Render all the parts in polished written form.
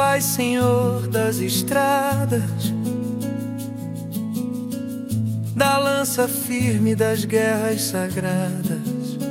Pai, Senhor das estradas, da lança firme das guerras sagradas.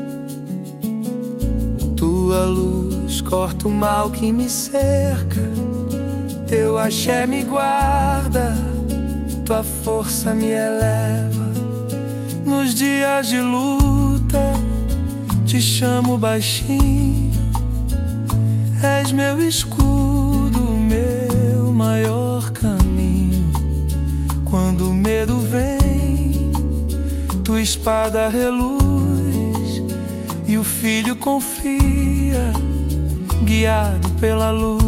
Tua luz corta o mal que me cerca, teu axé me guarda, tua força me eleva. Nos dias de luta te chamo baixinho, és meu escudo, meu maior caminho. Quando o medo vem, tua espada reluz, e o filho confia, guiado pela luz.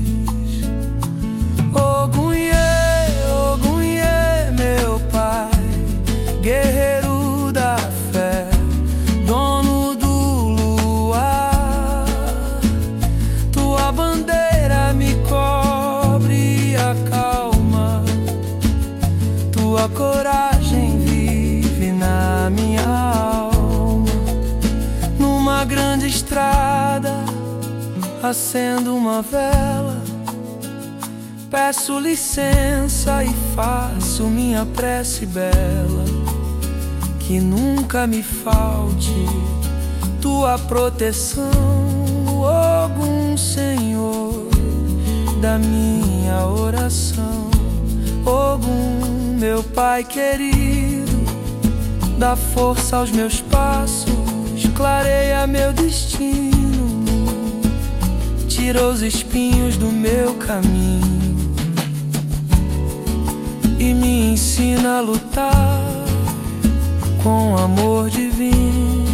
Ogunhê, Ogunhê, meu pai, guerreiro da fé, dono do luar, tua bandeira me cobre e acalma, tua coragem vive na minha alma. Numa grande estrada, acendo uma vela, peço licença e faço minha prece bela. Que nunca me falte tua proteção, Ogum, Senhor da minha oração. Ogum, meu Pai querido, dá força aos meus passos, clareia meu destino, tira os espinhos do meu caminho e me ensina a lutar com amor divino.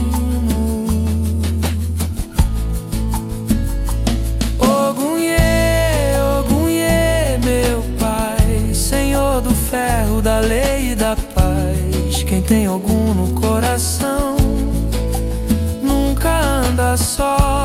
Ogunhê, Ogunhê, meu Pai, Senhor do ferro, da lei e da paz. Quem tem Ogum no coração nunca anda só.